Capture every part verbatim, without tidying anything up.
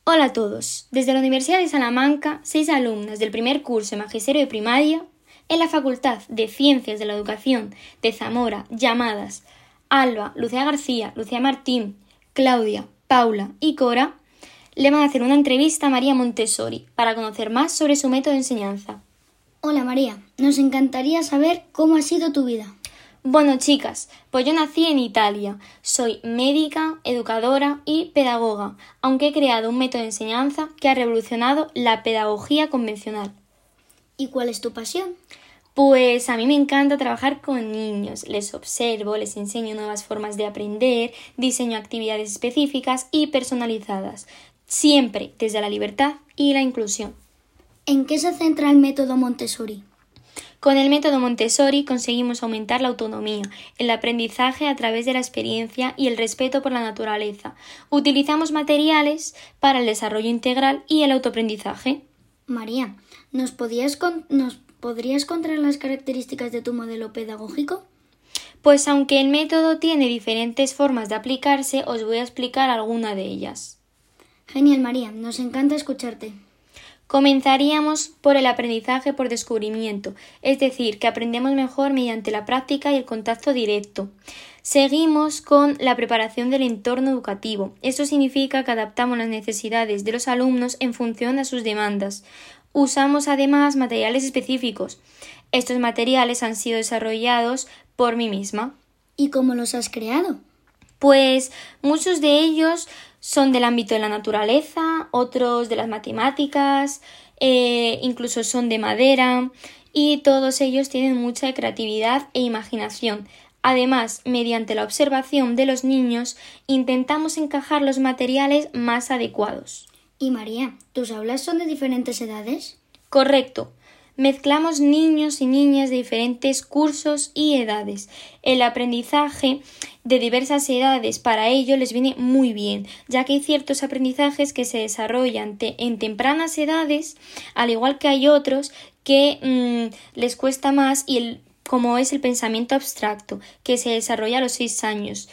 Hola a todos. Desde la Universidad de Salamanca, seis alumnas del primer curso de Magisterio de Primaria, en la Facultad de Ciencias de la Educación de Zamora, llamadas Alba, Lucía García, Lucía Martín, Claudia, Paula y Cora, le van a hacer una entrevista a María Montessori para conocer más sobre su método de enseñanza. Hola María, nos encantaría saber cómo ha sido tu vida. Bueno, chicas, pues yo nací en Italia. Soy médica, educadora y pedagoga, aunque he creado un método de enseñanza que ha revolucionado la pedagogía convencional. ¿Y cuál es tu pasión? Pues a mí me encanta trabajar con niños. Les observo, les enseño nuevas formas de aprender, diseño actividades específicas y personalizadas, siempre desde la libertad y la inclusión. ¿En qué se centra el método Montessori? Con el método Montessori conseguimos aumentar la autonomía, el aprendizaje a través de la experiencia y el respeto por la naturaleza. Utilizamos materiales para el desarrollo integral y el autoaprendizaje. María, ¿nos, podías con- ¿nos podrías contar las características de tu modelo pedagógico? Pues aunque el método tiene diferentes formas de aplicarse, os voy a explicar alguna de ellas. Genial, María, nos encanta escucharte. Comenzaríamos por el aprendizaje por descubrimiento, es decir, que aprendemos mejor mediante la práctica y el contacto directo. Seguimos con la preparación del entorno educativo. Esto significa que adaptamos las necesidades de los alumnos en función a sus demandas. Usamos además materiales específicos. Estos materiales han sido desarrollados por mí misma. ¿Y cómo los has creado? Pues muchos de ellos son del ámbito de la naturaleza, otros de las matemáticas, eh, incluso son de madera, y todos ellos tienen mucha creatividad e imaginación. Además, mediante la observación de los niños, intentamos encajar los materiales más adecuados. Y María, ¿tus aulas son de diferentes edades? Correcto. Mezclamos niños y niñas de diferentes cursos y edades. El aprendizaje de diversas edades para ello les viene muy bien, ya que hay ciertos aprendizajes que se desarrollan te- en tempranas edades, al igual que hay otros que mmm, les cuesta más, y el, como es el pensamiento abstracto, que se desarrolla a los seis años.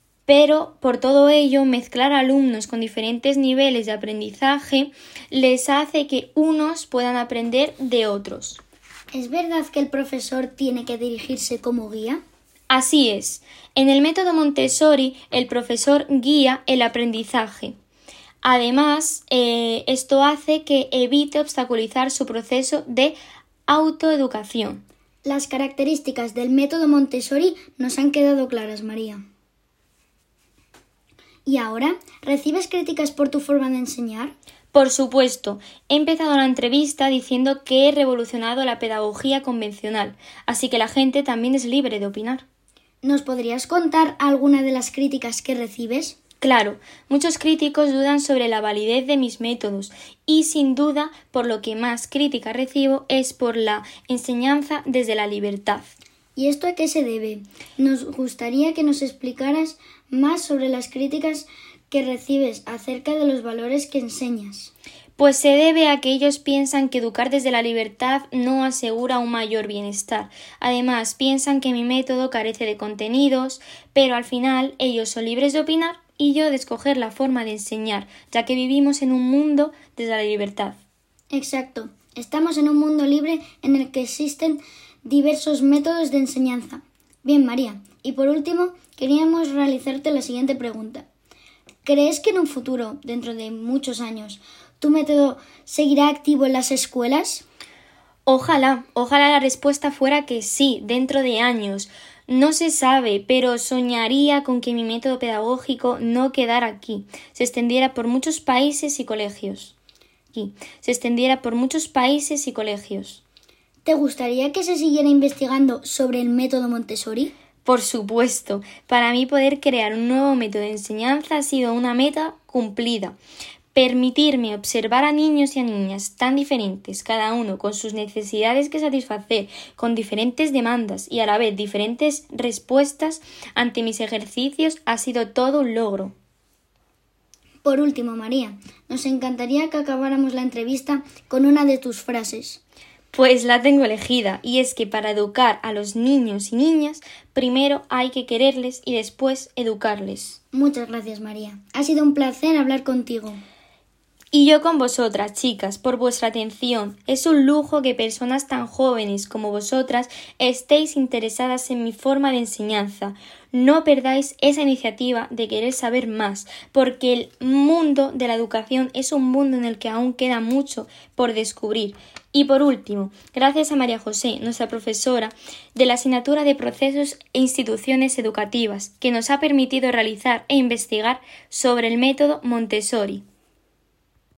Pero por todo ello, mezclar alumnos con diferentes niveles de aprendizaje les hace que unos puedan aprender de otros. ¿Es verdad que el profesor tiene que dirigirse como guía? Así es. En el método Montessori, el profesor guía el aprendizaje. Además, eh, esto hace que evite obstaculizar su proceso de autoeducación. Las características del método Montessori nos han quedado claras, María. ¿Y ahora? ¿Recibes críticas por tu forma de enseñar? Por supuesto, he empezado la entrevista diciendo que he revolucionado la pedagogía convencional, así que la gente también es libre de opinar. ¿Nos podrías contar alguna de las críticas que recibes? Claro, muchos críticos dudan sobre la validez de mis métodos y, sin duda, por lo que más crítica recibo es por la enseñanza desde la libertad. ¿Y esto a qué se debe? Nos gustaría que nos explicaras más sobre las críticas que recibes acerca de los valores que enseñas. Pues se debe a que ellos piensan que educar desde la libertad no asegura un mayor bienestar. Además, piensan que mi método carece de contenidos, pero al final ellos son libres de opinar y yo de escoger la forma de enseñar, ya que vivimos en un mundo desde la libertad. Exacto. Estamos en un mundo libre en el que existen diversos métodos de enseñanza. Bien, María, y por último, queríamos realizarte la siguiente pregunta. ¿Crees que en un futuro, dentro de muchos años, tu método seguirá activo en las escuelas? Ojalá, ojalá la respuesta fuera que sí, dentro de años. No se sabe, pero soñaría con que mi método pedagógico no quedara aquí, se extendiera por muchos países y colegios. Aquí, se extendiera por muchos países y colegios. ¿Te gustaría que se siguiera investigando sobre el método Montessori? Por supuesto, para mí poder crear un nuevo método de enseñanza ha sido una meta cumplida. Permitirme observar a niños y a niñas tan diferentes, cada uno con sus necesidades que satisfacer, con diferentes demandas y a la vez diferentes respuestas ante mis ejercicios, ha sido todo un logro. Por último, María, nos encantaría que acabáramos la entrevista con una de tus frases. Pues la tengo elegida, y es que para educar a los niños y niñas, primero hay que quererles y después educarles. Muchas gracias, María. Ha sido un placer hablar contigo. Y yo con vosotras, chicas, por vuestra atención. Es un lujo que personas tan jóvenes como vosotras estéis interesadas en mi forma de enseñanza. No perdáis esa iniciativa de querer saber más, porque el mundo de la educación es un mundo en el que aún queda mucho por descubrir. Y por último, gracias a María José, nuestra profesora de la asignatura de Procesos e Instituciones Educativas, que nos ha permitido realizar e investigar sobre el método Montessori.